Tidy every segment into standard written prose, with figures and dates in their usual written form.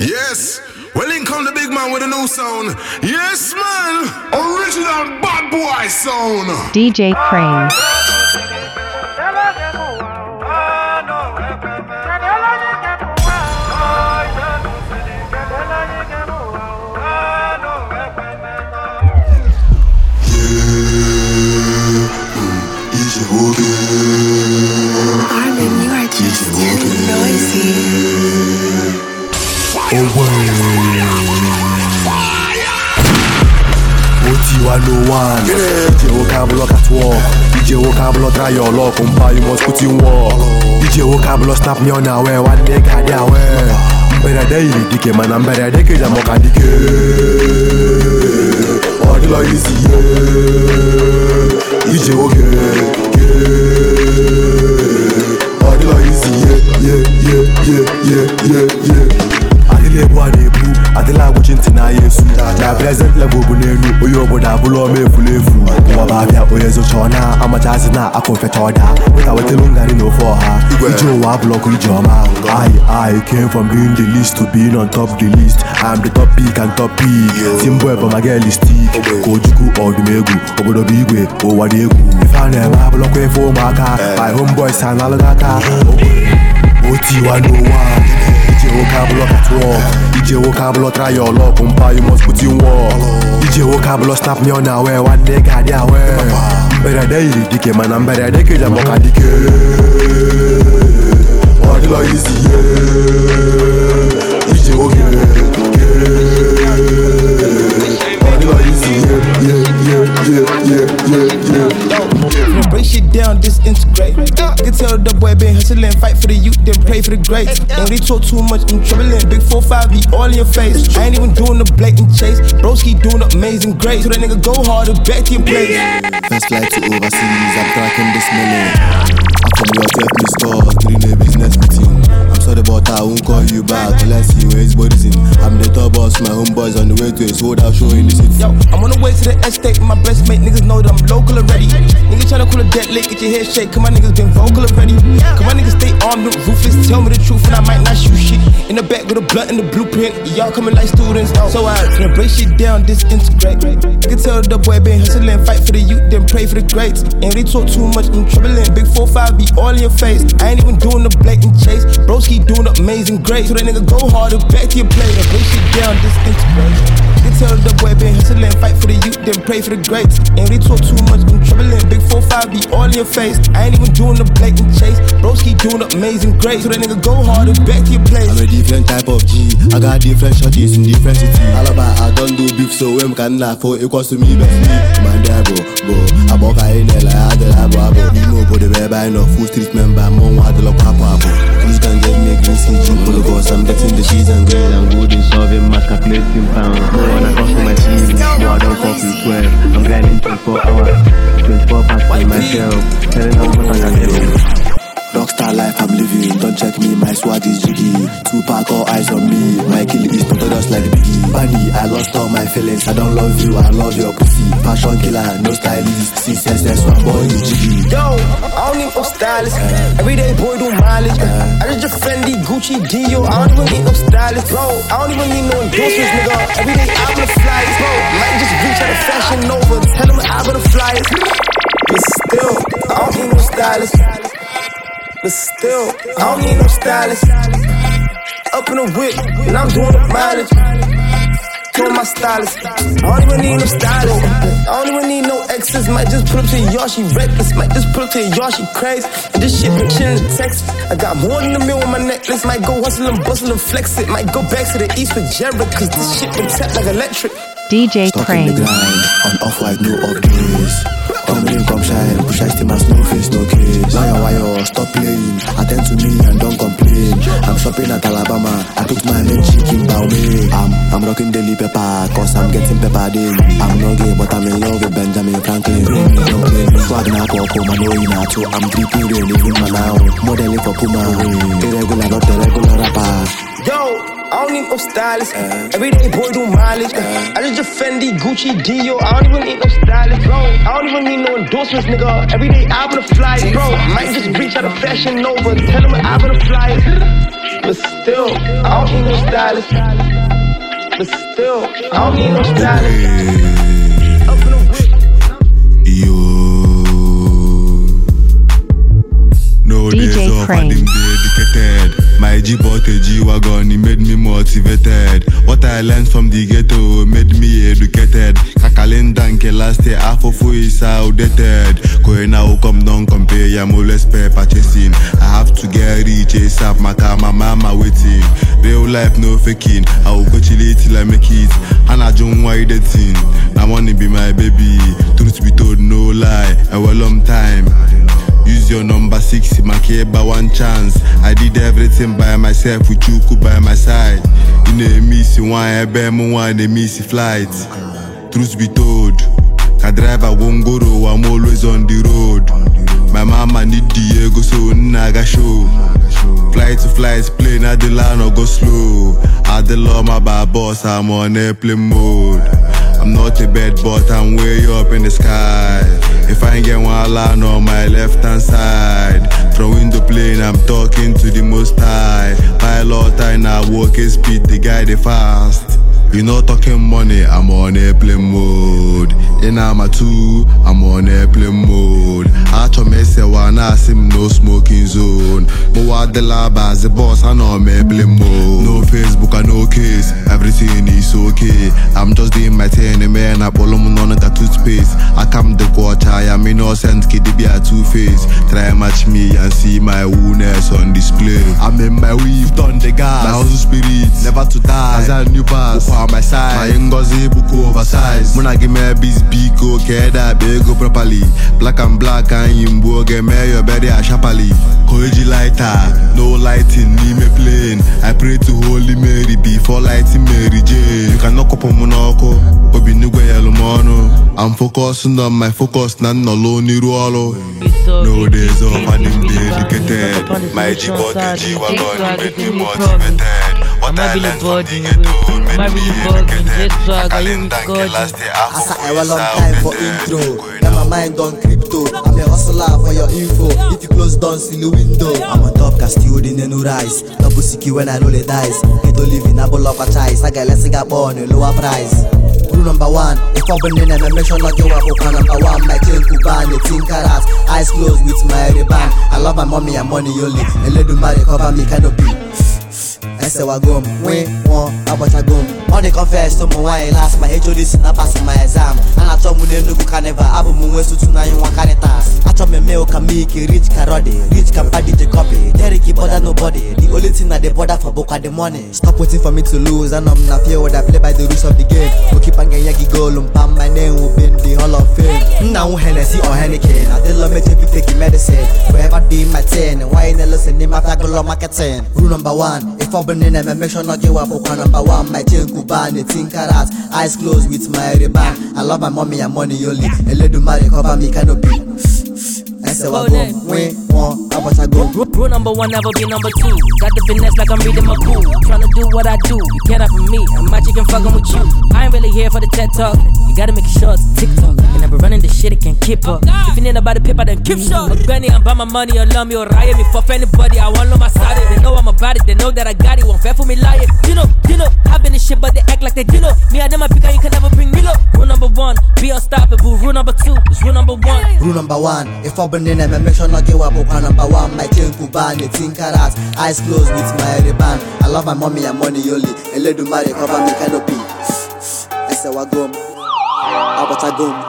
Yes, well, in come the big man with a new sound. Yes, man, original bad boy sound. DJ Crane. Armin, you are just too noisy. OT101 DJ Vocabulary at work. DJ Vocabulary try your luck. You must put in work. DJ Vocabulary snap me on away. One day got their way. Better daily dike man. I'm better dike. I'm okay dike. All the law is here. DJ all the law is yeah. Adela wuchinti na Yesu na present level bunenu oyo boda bulo me fulefu wa ba bia oyezo chona amachazi na akonfetoda wita wetelungari no for her ijo wa block ijoma I came from being the least to being on top the list. I'm the top pick and top pick Simbo eba mageli stick Kojuku odumegu obodo bigwe o wadegu if I never block we for maka my homeboys analogaka OT101 DJ Vocabulary at work. DJ Vocabulary try your luck. You must put in work. DJ Vocabulary snap me on away. One day got their way. Better daily dike man. I'm better dike. I'm okay dike. All the law is here. DJ all the law is yeah. Break shit down, disintegrate. I can tell the boy been hustling, fight for the youth, then pray for the greats. Ain't really talk too much, I'm troubling. Big 4-5 be all in your face. I ain't even doing the blatant chase. Broski doing amazing great. So that nigga go harder, back to your place. First flight to overseas, I'm tracking this million. After me, I'll take me stores, doing a business meeting. I'm sorry but I won't call you back unless you where his body's in. I'm the top boss, my homeboys on the way to a sold out show in the city. Yo, I'm on the way to the estate with my best mate. Niggas know that I'm local already. Niggas tryna cool a dead lick, get your head shake. Cause my niggas been vocal already. Cause my niggas stay armed and ruthless. Tell me the truth and I might not shoot shit. In the back with a blunt and the blueprint. Y'all coming like students. So I finna break shit down, disintegrate. I can tell the boy been hustling, fight for the youth, then pray for the greats. Ain't really talk too much, I'm troubling. Big 4-5 be all in your face. I ain't even doing the blatant chase. Broski doing amazing great. So that nigga go harder, back to your plate. I break shit down, disintegrate. I can tell the boy been hustling, fight for the youth, then pray for the greats. Ain't really talk too much, I'm troubling. Big 4-5 be all in your face. I ain't even doing the blatant chase. Broski doing amazing great. So that nigga go harder, back to your place. I'm a different type of G. I got different shorties in different cities. Alaba, I don't do beef, so when can I for equals to me, best man, there, bro. I walk in there like I did, you know, but the web I know, full street member, mom, I do look up. Please don't get me green CG, because I'm getting the cheese and grade. I'm good in solving math, calculating pounds. When I come to my team, no, I don't copy 12. I'm grinding 24 hours, 24 past for myself. Telling them what I can do. Rockstar life I'm living, don't check me, my swag is jiggy. Tupac, all eyes on me, my kill is notorious like Biggie. Bunny, I lost all my feelings, I don't love you, I love your pussy. Fashion killer, no stylist, CSS, one boy is jiggy. Yo, I don't need no stylist, everyday boy do mileage. I just Fendi, Gucci, Dio, I don't even need no stylist, bro. I don't even need no endorsements, nigga. Everyday I'm the flyest, bro. Might just reach out the fashion over, tell them I'm the flyest. But still, I don't need no stylist. But still, I don't need no stylist. Up in the whip, and I'm doing the mileage. Doing my stylist. I don't even need no stylist. I don't even need no exes. Might just put up to y'all, she reckless. Might just put up to y'all, she crazy. And this shit been chillin' in Texas. I got more than $1 million on my necklace. Might go hustle and bustle and flex it. Might go back to the east with Jared, cause this shit been tapped like electric. DJ Crane. On off-white, no updates. Come in, come shine, push ice, my no face, no case. Wire, stop playing, attend to me and don't complain. I'm shopping at Alabama, I took my main chicken bow me. I'm rocking daily pepper, cause I'm getting peppered in. I'm no gay, but I'm in love with Benjamin Franklin. Don't play me, swag na pop, man, no in a two. I'm dripping rain, even man now. Modeling for Puma, irregular, not the regular rapper. Yo, I don't need no stylist. Everyday boy do mileage. I just Fendi, Gucci, Dior. I don't even need no stylist, bro. I don't even need no endorsements, nigga. Everyday album to fly, bro. Might just reach out to Fashion Nova. Tell them I'm to fly. But still, I don't need no stylist. But still, I don't need no stylist. DJ Crane. Dedicated. My G bought a G-Wagon, he made me motivated. What I learned from the ghetto made me educated. Kakalenda last year, half of who is outdated. Going now, come down, compare, I'm always purchasing. I have to get rich, ASAP, my car, my mama waiting. Real life, no faking. I will go chill it till I make it. And I don't why the thing. I wanna be my baby. Truth be told, no lie. A well long time. Use your number 6 in my care by one chance. I did everything by myself with you by my side. In a missy one, I bear one, a missy flight. Truth be told, I drive a won't go, I'm always on the road. My mama need Diego, so naga show. Flight to flight, plane at the line or go slow. At the law, my bad boss, I'm on airplane mode. I'm not a bad but I'm way up in the sky. If I ain't get one line on my left hand side, throwing the plane, I'm talking to the most high. Pilot, I now walking speed, the guy they fast. You not talking money, I'm on airplane mode. In Arma 2, I'm on airplane mode. Acho me say one asim no smoking zone. But the lab as the boss, I know I'm airplane mode. No Facebook, I no case, everything is okay. I'm just doing my thing, man. I pull on none of that toothpaste. I come the quarter, I am innocent, kid, be a two-face. Try match me and see my woundness on display. I'm in my weave, done the gas. My house spirit, never to die. As a new pass. On my side, my ngozi buku oversized. Muna give me a biz biko, keda bego properly. Black and black and yimbo, get me your body a sharply. Koji lighter, no lighting, need me plane. I pray to Holy Mary before lighting Mary Jane. You can knock up on monoko, but be nugwe yellow mono. I'm focusing on my focus, none alone ni ruolo. No days off, I didn't dedicated. My G bought the G-Wagon, made me motivated. What I learned from the ghetto made me educated. Kakalenda last year, Asa I was long time for intro. Now my mind on crypto. I'm a hustler for your info. If you close down, see the window. I'm on top, cast you in the new rise. Double CQ when I roll the dice. Get to live in a bowl of a choice. I got less born a lower price. Rule number 1, if I'm burning and I mention like you are okay, number 1, my chain Kuban, 18 carats, eyes closed with my ribbon. I love my mommy and money only. And let the marry cover me canopy. I say wa gum, we want about a gum. All they confess to me why last my HOD not passing my exam. And I told me no go can never have me when so tonight you want caritas. I told me mail can make rich carody, rich can paddy the copy. Derek bother nobody. The only thing that they bother for book at the money. Stop waiting for me to lose, and I'm not fear what I play by the rules of the game. We keep on getting yagi goal, my name will be in the Hall of Fame. Now Hennessy or Henneken, I did love me take medicine. Forever be my 10. Why in the listen name after go marketing? Rule number 1, if I'm burning and I mention not you up number 1, my chain Kuban, 18 carats, eyes closed with my ribbon. I love my mommy and money only. And let the marry cover me canopy. I say wa go, we want about a go. Rule number 1, never be number 2. Got the finesse like I'm reading my cool. Tryna do what I do, you can't have me. I'm magic and fucking with you. I ain't really here for the TED talk. You gotta make it short, TikTok. And I be running this shit, it can't keep up. If you need about the paper, then keep short. But granny, I'm by my money, or love me, or riot me. Fuck anybody, I want on my side. They know I'm about it, they know that I got it. Won't fair for me lying. You know, I've been in shit, but they act like they do know. Me, I them, I pick, you can never bring me low. Rule number 1, be unstoppable. Rule number 2 is rule number 1. Rule number 1, if I'm burning and I make sure not you up number 1, my chain Kuban, 18 carats, eyes closed with my ribbon. I love my mommy and money only. And let the marry cover me canopy. I say wa gum, about a gum.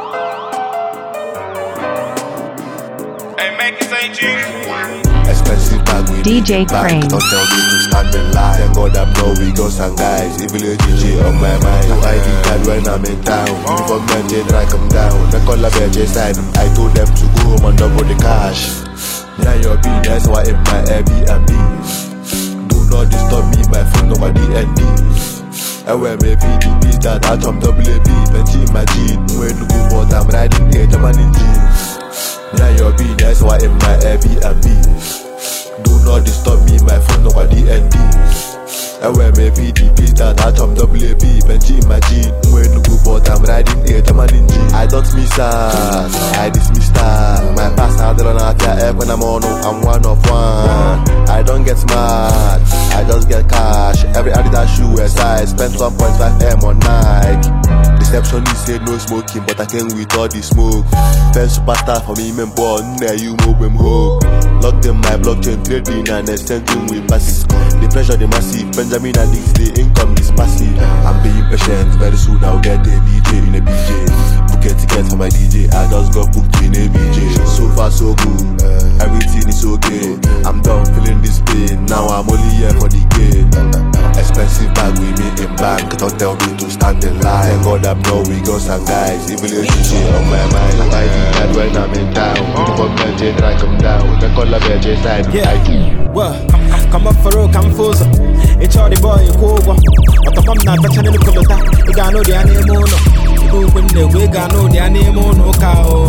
Hey, make it say G. Expensive bag with DJ Crane. Don't tell me to stand in line. Thank God I'm no we go some guys. Even a DJ on my mind. No ID card when I'm in town. Uniform men they drag them down. They call a BJ side. I told them to go home and double the cash. Yeah, your B, that's why in my Airbnb. Do not disturb me, my phone nobody ND. And when me PDB that I jump double A B, Benji my G. When you go but I'm riding here, German in jeans. Yeah, your B, that's why in my Airbnb. Do not disturb me, my phone nobody ND. Where me PDP that I jump WAP, Benji in my jeep. When you go but I'm riding here, German in G. I don't miss that, I dismiss that. My past I don't know if when I'm on, I'm one of one. I don't get smart, I just get cash. Every Adidas shoe I spent 1.5M on Nike. Receptionist said no smoking, but I came with all the smoke. First superstar for me, man, born there you move him home. Locked in my blockchain trading and extending with passes. The pressure, the massive. Benjamin addicts, the income is passive. I'm being patient, very soon I'll get a DJ in a BJ. Book a ticket for my DJ, I just got booked in a BJ. So far so good, everything is okay. I'm done feeling this pain, now I'm only here for the game. Expensive bag with me in bank, don't tell me to stand in line. Thank God I'm no we got some guys, even if you shit on my mind. I think that when I'm in town, the bench I come down, the color bench side. Yeah, well, come up for road, come full. It's all the boy, you go. But I'm not touching the color. You got no the animal. You when the way got no the animal, no cow.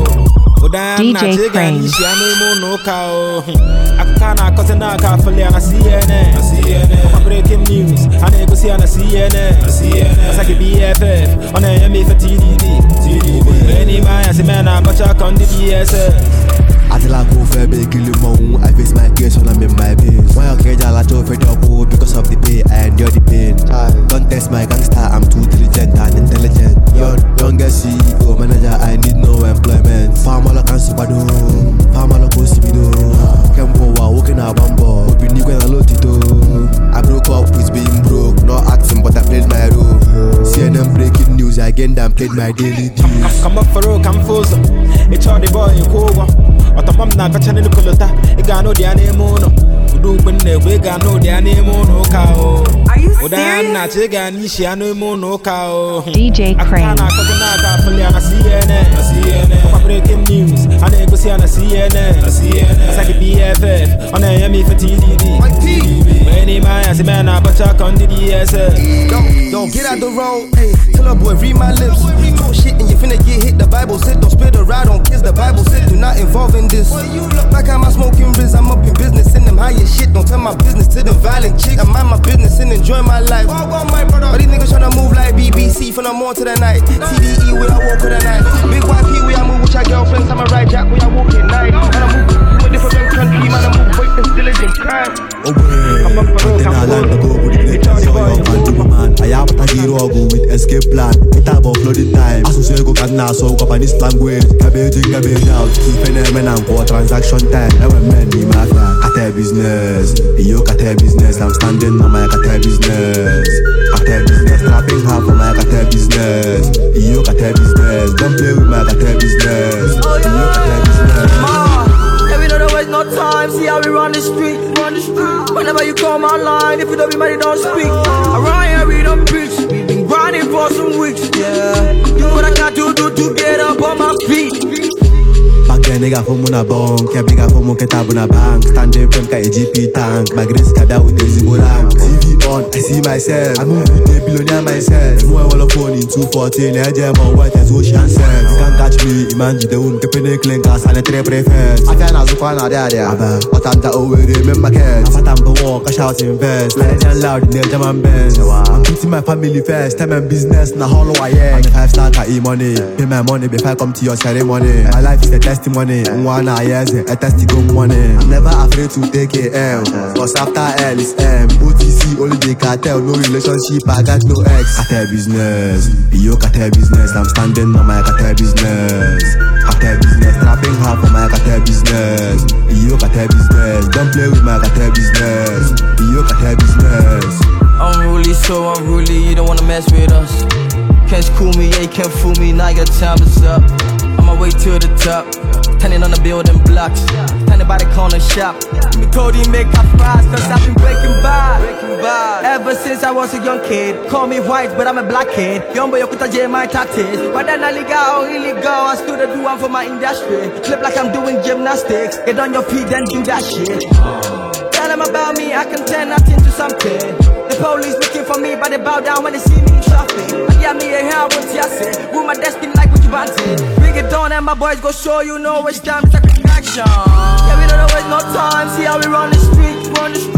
DJ Crane. No cow. I can't cause I can't fully on a CNN. I'm breaking news. I never see on a CNN. It's like a BFF on a MA for TDD. Any man, as a man, I'm a chuck on the BSS. I tell I go for big kill him. I face my case when I'm in my base. Why I can't I to fed up because of the pay I endure the pain. Don't test my gangster, I'm too diligent and intelligent. Young CEO, manager, I need no employment. Farmer like I'm super do, farmer like Osibido. Kempo walking a bambo, hoping you gonna load it too. I broke up with being broke, not acting but I played my role. CNN breaking news again, then played my daily dues. Come up for road, come full. It's all the boy, you go. But I'm not touching the color. You got no the animal. You do when they got no the animal, no cow. Are you serious? DJ Crane. I'm breaking news. I never see on a CNN. It's like a BFF on a ME for TDD. Any man, as a man, I but chuck on the BSS. Yo, get out the road. Hey, tell a boy, read my lips. Talk shit and you finna get hit. The Bible said, don't spit a ride on kids. The Bible said, do not involve in this. You look like I'm smoking Riz. I'm up in business in them higher shit. Don't tell my business to the violent chick. I mind my business and enjoy my life. But these niggas tryna move like BBC from the morning to the night. TDE where I walk with the night. Big YP where I move with your girlfriend. I'm a ride jack where I walk at night. And I move to a different country. Man, I move rape and diligent crime. I'm up for road, I'm I have to get go with escape plan. It about flooding time. As you go now, so company's language. Cabbage out. Keep an and for transaction time. I want many mafia. Cat business. Yo, cat business. I'm standing on my cat business. Cat business. Trapping half of my cat business. Yo, cat business. Don't play with my cat business. Yo, cat business. We don't waste no time, see how we run the street. Whenever you come online, if you don't be mad, you don't speak. Around here we don't preach, we been grinding for some weeks, yeah. Do what I got to do to get up on my feet. Back then nigga for muna bonk, yeah bigga for mon keta buna bank. Standing from ka GP tank, my grace kada with the zibolang. TV on, I see myself, I move with the billionaire myself. More I wanna phone in 214, I jam on white as ocean sense. You can't catch me, imagine the un kepene clinkas and a tre prefers. I can't ask for another there, but I'm the over remember kids. I'm the walk, I shout invest, like a loud in the German Benz. I'm putting my family first, time and business, na hollow I am. I'm a 5-star ka e-money, pay my money before I come to your ceremony. My life is a testimony, one years a testimony money. I'm never afraid to take a L, cause after L is M. OTC, only the cartel, no relationship, I got no ex. Cartel business, yo cartel business, I'm standing on my cartel business. Cartel business, trapping hard for my cartel business. Yo cartel business, don't play with my cartel business. Yo cartel business. Unruly, so unruly, you don't wanna mess with us. Can't school me, yeah, you can't fool me, now your time is up. On my way to the top, standing on the building blocks, standing by the corner shop. Me told him make up fast, cause I've been breaking bad. Ever since I was a young kid, call me white, but I'm a black kid. Young boy, you could J my tattoos. But then I legal or illegal, I still do one for my industry. Flip like I'm doing gymnastics, get on your feet and do that shit. Tell them about me, I can turn nothing to something. The police looking for me, but they bow down when they see me in traffic. I got me a hair, what you say? With my destiny like what you wanted. Bring it on and my boys go show you no waste time, it's like action. Yeah, we don't waste no time, see how we run the street.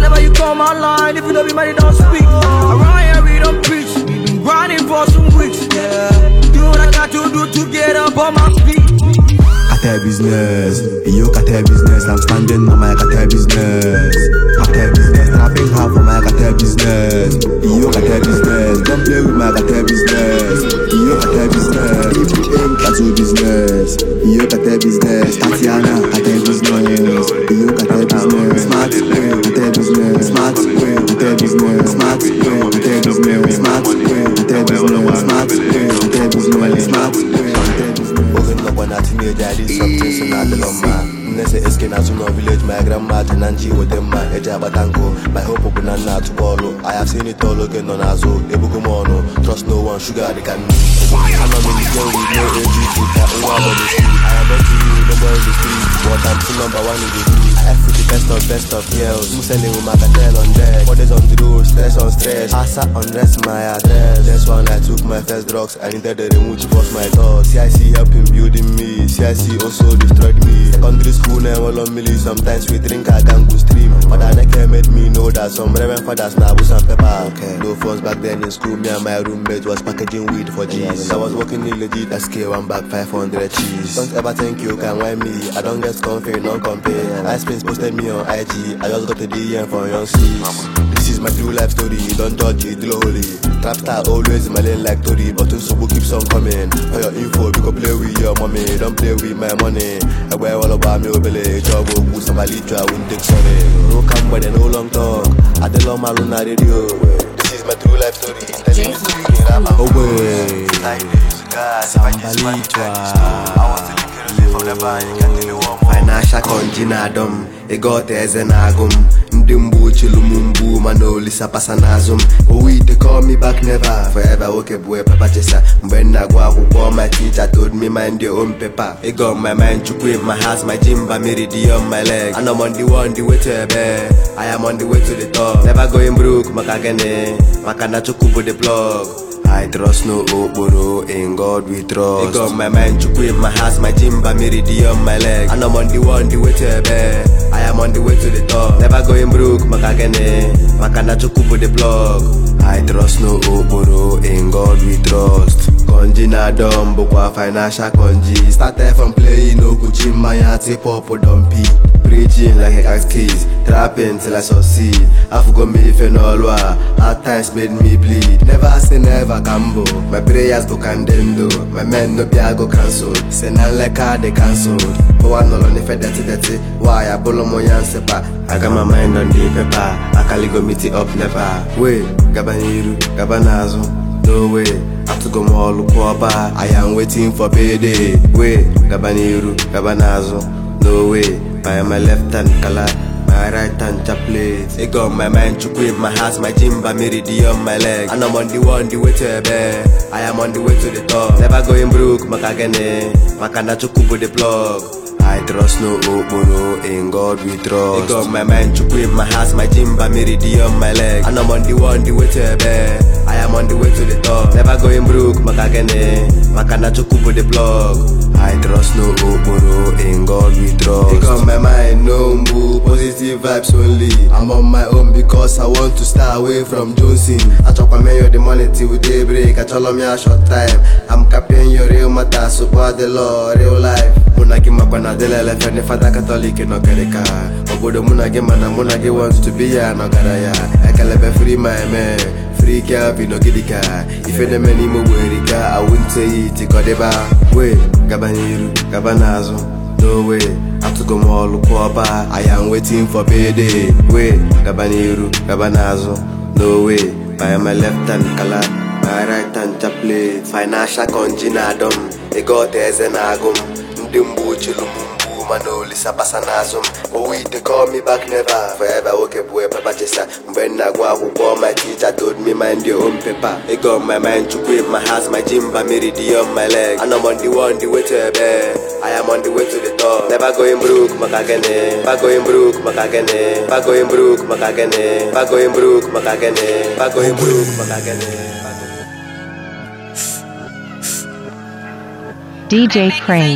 Whenever you call my line, if you don't be money, don't speak. Around here, we don't preach. We been grinding for some weeks. Yeah. Do what I got to do to get up on my feet. Cartel business, yo cartel business. I'm standing on my cartel business. Cartel business, trapping hard for my cartel business. Yo cartel business, don't play with my cartel business. Yo cartel business, if you ain't cartel business. Yo cartel business, Tatiana cartel business. Yo cartel business, smart way cartel business, smart way cartel business, smart way cartel business, smart way cartel business, smart way cartel business, smart way cartel business. When I teenager, I did something so not the lumber. Nese eske na Zuno village, my grandma Tenanji with them my Ejaba Tango. My hope of banana to follow. I have seen it all again on Azo, Ebugumono. Trust no one, sugar they can me. I'm not in the girl with no AG, I am on the street. I am not to you, nobody in the street. But I'm still number one in the hood. I have the best of girls. I'm selling with my cartel on deck. 4 days on the road, stress on stress. I sat on rest my address. That's when I took my first drugs. I needed the remote to force my thoughts. CIC helping building me. CIC also destroyed me. Secondary school never on milli. Sometimes we drink, I can go stream. Father Neke made me know that some reverend fathers now with some pepper. Okay. No phones back then in school. Me and my roommate was packaging weed for G's. I was working illegit at scale, one bag 500 cheese. Don't ever think you can wind me. I don't get comfy, non compare. I spins posted me on IG. I just got a DM from young C's. This is my true life story. Don't judge it, do holy. Trap star always in my lane like Tori. But Unsobu keeps on coming. For your info, we go play with your mommy. Don't play with my money. I wear all about me obele. Job will boost somebody try, I won't take sorry. No come but no long talk. I tell all my luna radio. This is my true life story. Telling you to rap away. Like this, guys. Somebody try. I want to from the band, you can't tell you one. Financial conjinadum, egote ezenagum. Ndimbu chilumumbu, manoli sapasanazum. We they call me back never. Forever okay boy, papa chesa. When I go my teacher told me mind your own paper. It got my mind to quit my house, my gym, my meridian, my leg. And I'm on the way to a bed. I am on the way to the top. Never going broke, makagene. Makana chukubu the plug. I trust no Oboro, in God we trust. It got my mind to quit my house, my gym, my meridian, my leg. And I'm on the way to a bed. I am on the way to the top. Never going broke, makagene. Makana chukubu the plug. I trust no Oboro, in God we trust. Konji na dumb, bokwa financial konji. Started from playing Okuchi, my auntie popo dumpy. Preaching like an axe keys, trapping till I succeed. I forgot me if and all hard times made me bleed. Never say never gamble. My prayers go candendo. My men no be I go cancelled. Say none like car they cancelled. But one no on if I dirty. Why I bolo mo yan sepa. I got my mind on the paper. I can go meet it up never. Wait, Gabaniru, Gabanazo. No way, I have to go more look over. I am waiting for payday. Wait, Gabaniru, Gabanazo. No way, I am my left hand color, my right hand chaplet. It got my mind to quit my house, my gym, my meridian, my leg. And I'm on the way to a bed. I am on the way to the top. Never going broke, makagene. Makana chukubu the plug. I trust no Oboro, in God we trust. It got my mind to quit my house, my gym, my meridian, my leg. And I'm on the way to a bed. I am on the way to the top. Never going broke, makagene. Makana chukubu the plug. I trust no Oboro, in God we trust. It got my mind, no mbu, positive vibes only. I'm on my own because I want to stay away from Johnson. I chop my mayo the money till daybreak. I tell me a short time. I'm capping your real matter, support the law, real life. Munagi mapana delele fene fada Catholic no kereka. Obodo munagi mana munagi wants to be ya no garaya. I can be free my man. Free cap, no gidika. If any many more I wouldn't say it, Kodeba. Wait, Gabaniru, Gabanazo. No way, I have to go more look over. I am waiting for payday. Wait, Gabaniru, Gabanazo. No way, I am my left hand color, my right hand chaplet. Financial conjinadum, egote ezenagum. Ndimbu chilumumbu, manoli sapasanazum. We they call me back never. Forever okay boy, papa chesa. When I go my teacher told me mind your own paper. It got my mind to quit my house, my gym, my meridian, my leg. And I'm on the way to a bed. I am on the way to the top. Never going broke, makagene. Never going broke, makagene. Never going broke, makagene. Never going broke, makagene. Never going broke, makagene. DJ Crane.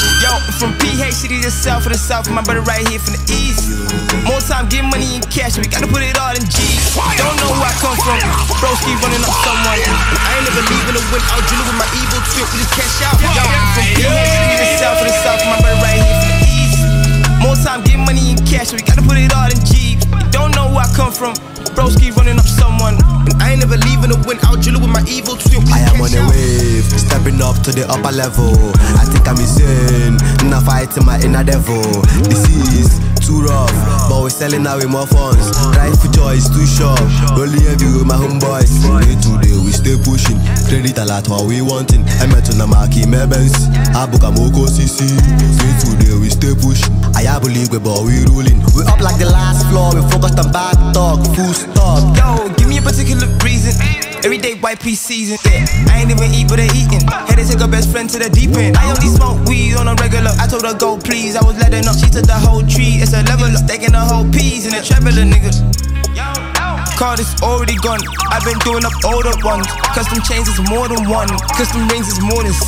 Yo, from PH City to South for the South, my brother right here from the East. More time, get money in cash, we gotta put it all in G's. Don't know where I come from, broski running up someone. I ain't never leaving the win out, dealing with my evil trip, we just cash out. Yo, from PH City to South for the South, my brother right here from the East. More time, get money in cash, we gotta put it all in G's. Don't know where I come from, broski running up someone. I ain't never leaving the win out, dealing with my evil trip. I am on a wave, stepping up to the upper level. I think I'm insane, now fighting my inner devil. This is too rough, but we're selling out with more funds. Drive for joy is too short, rolling heavy with my homeboys. Day to day we stay pushing, credit a lot what we wanting. I met on the marquee, my Benz, Abuka Moko CC. Day to day we stay pushing, I believe we but we ruling. We up like the last floor, we focused on back talk, full stop. Yo, give me a particular reason. Everyday white pea season, yeah. I ain't even eat, but they eating. Had to take her best friend to the deep end. I only smoke weed on a regular. I told her go please, I was letting up. She took the whole tree, it's a level up. Staking the whole peas in a traveler, nigga. Card is already gone. I've been doing up older ones. Custom chains is more than one. Custom rings is more than 6.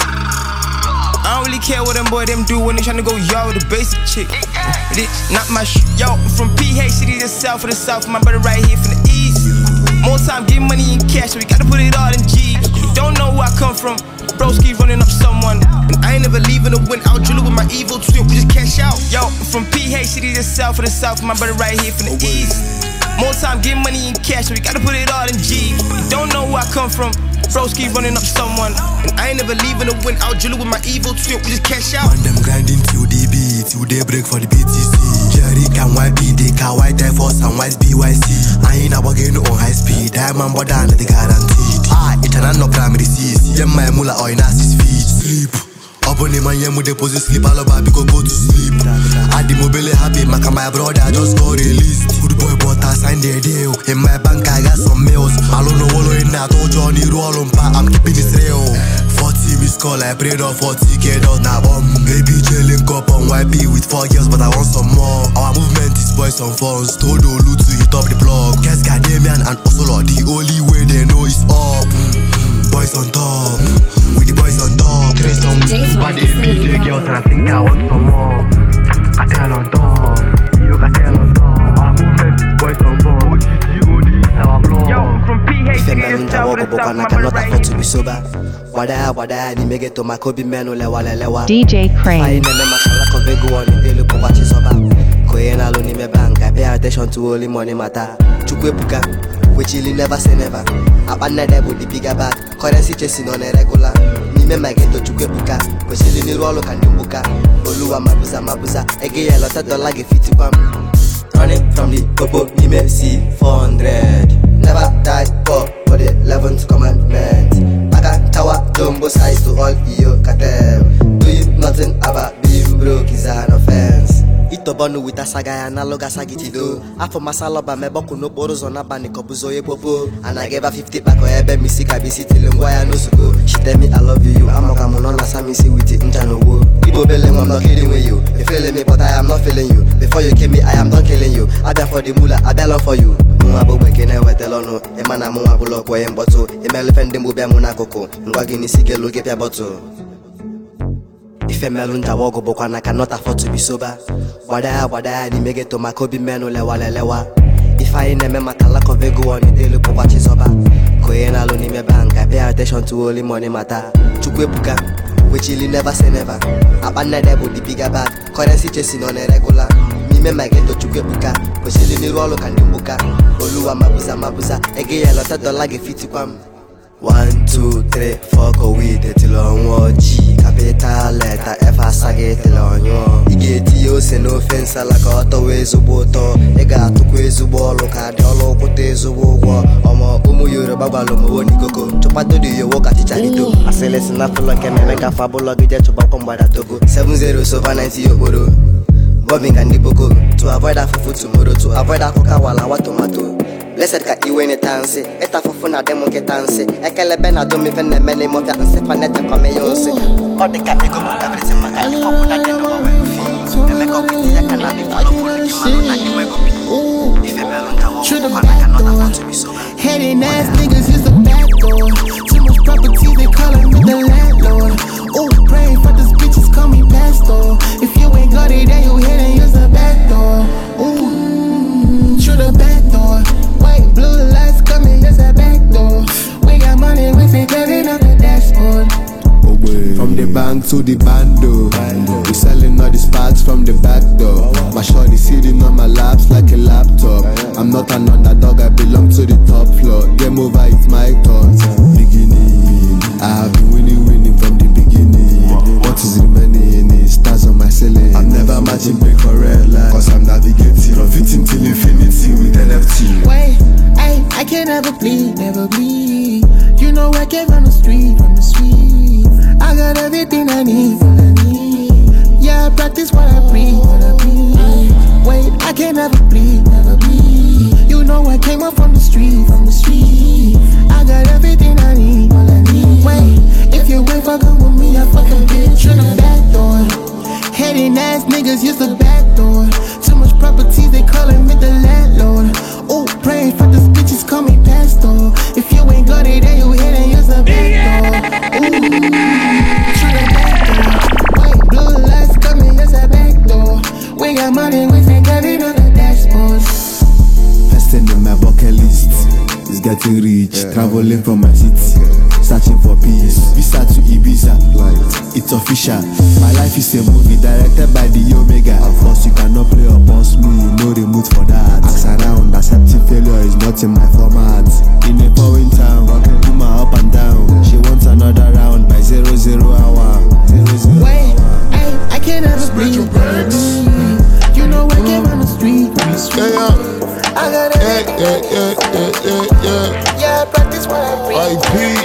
I don't really care what them boy them do when they tryna go yard with a basic chick. It's not my Yo, from PH City to South for the South, my brother right here from the East. More time, get money in cash, we gotta put it all in G's. Don't know where I come from, broski running up someone. And I ain't never leaving the win out, drilling with my evil trip, we just cash out. Yo, from PH City to South for the South, my brother right here from the East. More time, get money in cash, we gotta put it all in G's. Don't know where I come from, broski running up someone. And I ain't never leaving the win out, drilling with my evil trip, we just cash out. On them grinding till they beat, till they break for the BTC. Jerry can YB, they can white Air Force and white BYC. I ain't about getting on high speed, diamond but down the guaranteed. It's an no primary seas, yeah my mula or in 6 feet. Sleep, up on him and yeah with deposit sleep, all about because go to sleep. I the mobile happy, my brother just got released. Good boy but I signed the deal, in my bank I got some mails. I don't know what in that, told Johnny roll on pa, I'm keeping this real. 40 miss call, I prayed on 40k out now. Baby link up on YP with 4 girls, but I want some more. Our movement is boys on phones, told Olu to hit up the blog. Guess Gadamian and Osolo, the only way they know is up. Boys on top, with the boys on top. Trace on body, BJ girls, and I think I want some more. Cartel on top, you cartel on top. Our movement is boys on phones, OG, our blog. Yo, from PH to the South, I cannot afford to be sober. Wada ni mege to makobi meno lewa. DJ Crane. I never makala konvego on the daily popachi soba. Koyena lo ni me bank, I pay attention to only money matter. Chukwe puka, we chilly never say never. Abana debo the bigger bag, currency chasing on a regular. Ni me mageto chukwe puka, we chilly ni rolo kandimbuka. Oluwa mabuza, ege yellow $1 get 50 pam. Running from the popo, ni me see 400. Never die for the 11th commandment. Tower, jumbo size to all your cartel. Doing nothing about being broke is an offense. Ito bonu with a saga analoga sagitido. After masaloba me boku no boros on a bani kobuzo ye popo. And I gave her 50 back or ebe misika bisi tilungwaya no suko. She tell me I love you, I'm a kamunona sami si with it njano wo. Ibo beleng, I'm not kidding with you. You feeling me but I am not feeling you. Before you came me I am not killing you. I been for the mula, I been for you. Mwabu wekene wetelono, emana mwabu lokwa yemboto. Emelefende mbube muna koko. Ngwagini sige luge pia boto. If a melon jawogo bokwana cannot afford to be sober. Wada ni mege to makobi meno lewa. If I name makala konvego on the daily popachi soba. Koyena lo ni me bank, I pay attention to only money matter. Chukwe puka, we chilly never say never. Abana debo the bigger bag, currency chasing on a regular. Me mageto chukwe puka, we chilly ni rolo kandimbuka. Oluwa mabuza, ege yellow $1 get 50 pam. 1, 2, 3, 4 go with it till on G. Capital letter F as I get till on you. You get you say no offense like always uboto. Ega to kwezu bolo kadi olo potezu wo. Omo umu Yoruba balo mo woni koko. Chopa do you work at Charito. I say listen na full like me make a fabulous get chopa komba da Togo. 70 so 90 oboro. Bobbing and diboko to avoid that fufu tomorrow to avoid that coca wala wa tomato. Blessed ka iwe ne tanse, eta fufu na demo ke tanse. Ekele bena do mi fene mene mo fia nse panete kwa me yonse. Ode ka ego mo ka brese maka ni kopu na deno wa we fi. E me ko biti ya kana bi fa ko ni ki malo na ni we go bi. Ife me lo ntawo ko na cannot afford to be sober. Hating ass niggas is a bad boy. Too much property they calling me the landlord. Oh, praying for these bitches call me to the bando. We selling all the sparks from the back door. My shorty sitting on my laps like a laptop. I'm not an underdog, I belong to the top floor. Game over, it's my turn. Beginning, I have been winning from the beginning. What is remaining is stars on my ceiling. I'm never matching big or red line, cause I'm navigating from victim till infinity with NFT. Wait, I can never bleed, never bleed. You know I came from the street, I got everything I need, Yeah, I practice what I preach, Wait, I can never bleed, never bleed. You know I came up from the street, I got everything I need, Wait, if you ain't fucking with me, I fucking bitch in the back door. Hating ass niggas use the back door. Too much properties, they calling me the landlord. Oh, praying for this bitches, call me pastor. If you ain't got it, then you hit and use the back door. Ooh, through the back door. White blue lights coming, use the back door. We got money, we ain't got it on the dashboard. First thing in my bucket list is getting rich, traveling from my city, searching for peace. Visa to Ibiza, it's official. My life is a movie directed by the Omega. Of course you cannot play or boss me, no remote for that. Ask around, accepting failure is not in my format. In a foreign town, rocking Puma up and down. She wants another round by 00 hour. 00 Wait, I can't ever breathe. You know I came on the street. I got it. Yeah, I practice what I preach.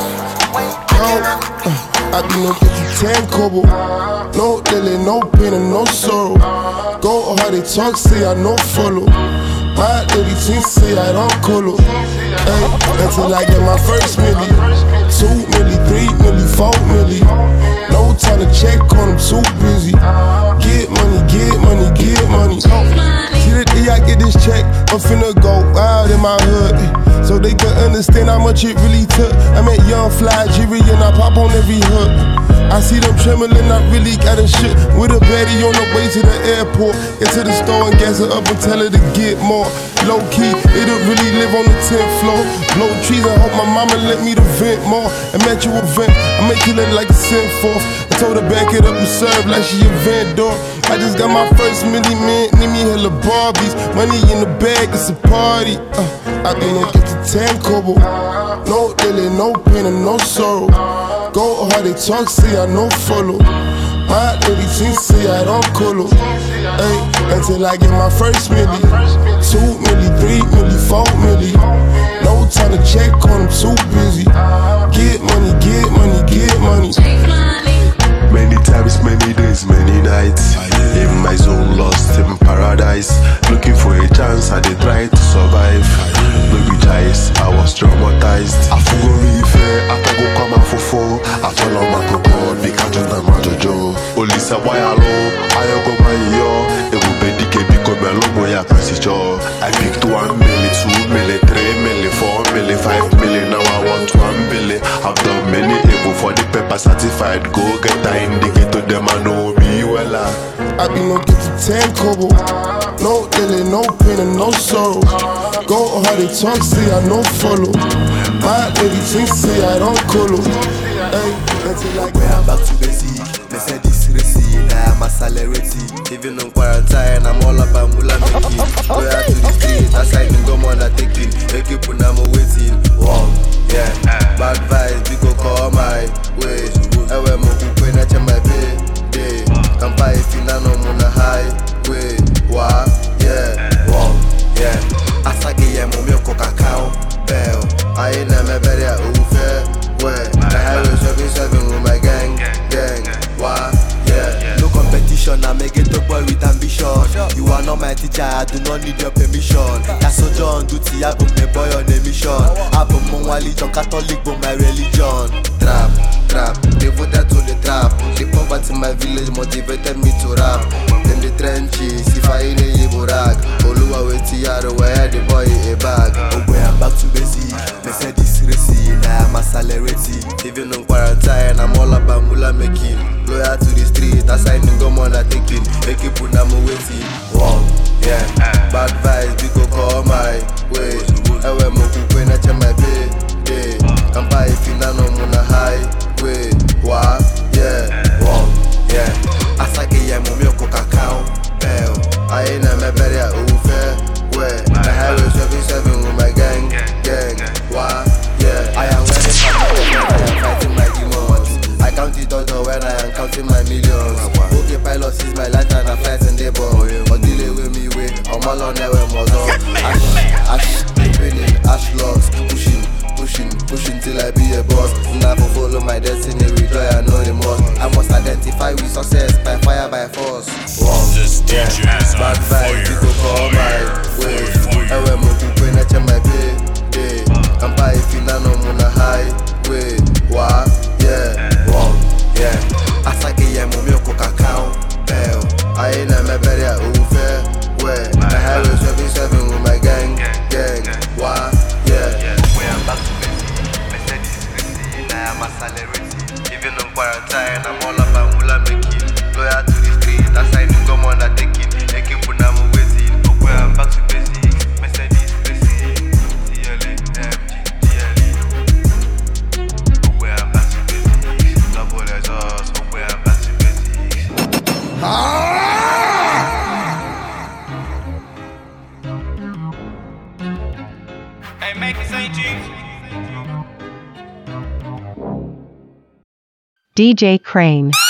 I do not get you 10 kobo. No delay, no pain and no sorrow. Go hard, they talk, say I no follow. My lady team say I don't colo. Until I get my first milli. 2 milli, 3 milli, 4 milli. No time to check on them, too busy. Get money, get money, get money. See the day I get this check, I'm finna go wild in my hood, so they can understand how much it really took. I met young fly Jerry and I pop on every hook. I see them trembling, I really got a shit. With a baddie on the way to the airport. Get to the store and gas her up and tell her to get more. Low key, it'll really live on the 10th floor. Blow trees, I hope my mama let me to vent more. And met you a vent, I make you look like a cent forth. I told her back it up and serve like she a vendor. I just got my first milli, man, need me hella Barbies. Money in the bag, it's a party. I been gon' get to 10 kobo. No delay, no pain and no sorrow. Go hard, they talk, say I no follow. My lady team say I don't colo. Until I get my first milli. 2 milli, 3 milli, 4 milli. No time to check on them, too busy. Get money, get money, get money. Many times, many days, many nights. In my zone, lost in paradise. Looking for a chance, I did try to survive. Baby dice, I was traumatized. I forgot me fair, I go come out for four. I follow my cocoa, they can't do my jojo. Olisa, why alone? I go my yo. It will be the KB, come along, I I picked 1 million, 2 million, 3 million, 4 million, 5 million. Now I want 1 billion. I've done many evil for the paper certified. Go get the indicator, them I know me well. I be no get to 10 kobo. No delay, no pain and no sorrow. Go hard, they talk, say I no follow. My lady team say I don't colo. Until I get I'm back to basic. They said this receipt, I'm accelerating. Even on quarantine, I'm all about mula making. Go out to the street, I sign and go on that taking. They keep on I'm waiting. Wow, yeah. Bad vibes, we go call my way. I wear my book when I check my pay. Come buy if you know I'm on the highway. Wow, yeah. Wow, yeah. Asagi ya mumio coca-cow bell. I ain't never better over. Where the highway 77 with my gang. Wow, yeah. No competition, I make it up boy with ambition. You are not my teacher, I do not need your permission. That's so John duty, I put my boy on a mission. I put my religion, Catholic, but my religion. Trap, devoted to the trap. The poverty in my village motivated me to rap. In the trenches, if I ain't a Yiborak, Oluwa Wetiaro, where the boy a bag. Oh, where I'm back to basic. They said this receipt, now I'm accelerating. Even on quarantine, I'm all about mula making. Loyal to the street, I sign and go on that taking. They keep on I'm waiting. Wow, yeah. Bad vibes, we go call my way. I wear my book when I check my pay. Come buy if you know I'm on a highway. Wow, yeah. hash logs. Pushing till I be a boss. Never follow my destiny, with joy I know the most. I must identify with success by fire, by force. Wow, yeah, bad vibes, people call my way. I wear my people in my pay. I'm by if you know I'm on a highway. Wow, yeah, wow, yeah. I say yeah, mommy, Coca-Cola, bell. I ain't never better over. Where the highway 77 with my gang. Wow, yeah. I'm back to basic. Mercedes, Chrissy, now I'm a salary. Even on quarantine, I'm all about Mula making. Loyal to the street, I sign to come on a taking. They keep on I'm waiting. Okay, I'm back to basics. Mercedes, Chrissy, CLA, MG, GLE. Okay, I'm back to basics. Double as us. Okay, I'm back to basics. Hey, make it St. James. DJ Crane.